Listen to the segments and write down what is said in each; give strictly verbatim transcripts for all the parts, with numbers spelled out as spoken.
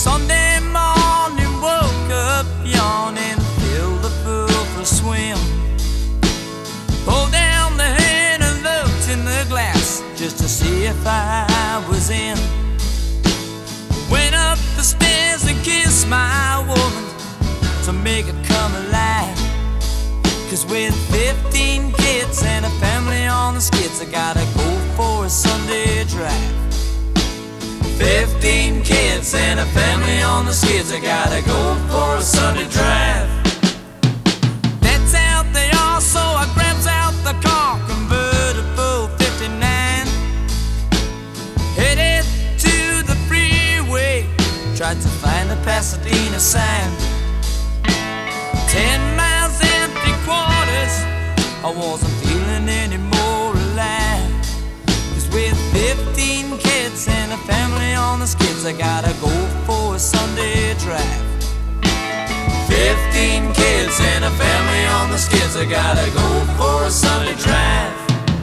Sunday morning, woke up yawning, filled the pool for a swim. Pulled down the head and looked in the glass just to see if I was in. Went up the stairs and kissed my woman to make her come alive. Cause with fifteen kids and a family on the skids, I gotta go for a Sunday drive. Fifteen kids and a family on the skids, I gotta go for a Sunday drive. That's out they are, so I grabs out the car, convertible fifty-nine. Headed to the freeway, tried to find the Pasadena sign. Ten miles and three quarters, I wasn't feeling any more alive. Cause with fifteen kids and a family on the skids, I gotta go for a Sunday drive. Fifteen kids and a family on the skids, I gotta go for a Sunday drive.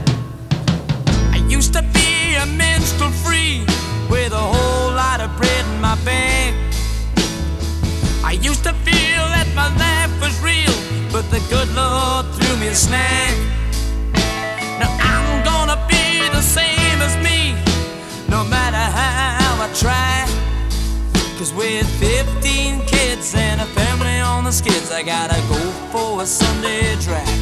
I used to be a minstrel free with a whole lot of bread in my bag. I used to feel that my life was real, but the good Lord threw me a snag. Now I'm gonna be the same as me, no matter how I try. Cause with fifteen kids and a family on the skids, I gotta go for a Sunday drive.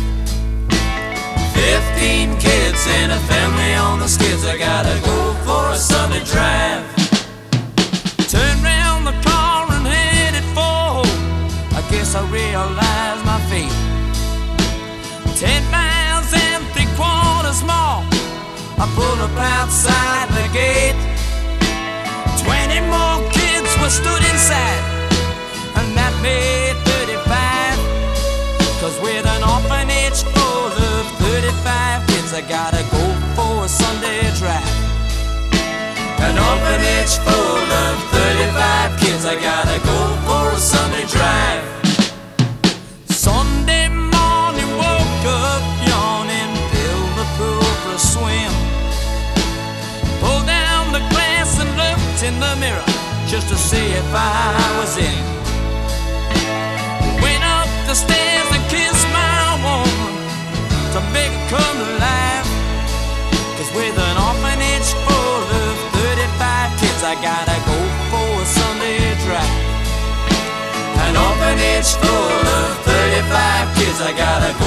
Fifteen kids and a family on the skids, I gotta go for a Sunday drive. Turn round the car and headed for home, I guess I realized my fate. Ten miles and three quarters more, I pulled up outside the gate. Twenty more kids were stood inside, and that made thirty-five. Cause with an orphanage full of thirty-five kids, I gotta go for a Sunday drive. An orphanage full of thirty-five kids, I gotta go for a Sunday drive. Sunday morning, woke up yawning, filled the pool for a swim. Pulled down the glass and looked in the mirror just to see if I was in. Went up the stairs and kissed my woman to make her come alive. Cause with an orphanage full of thirty-five kids, I gotta go for a Sunday drive. An orphanage full of thirty-five kids, I gotta go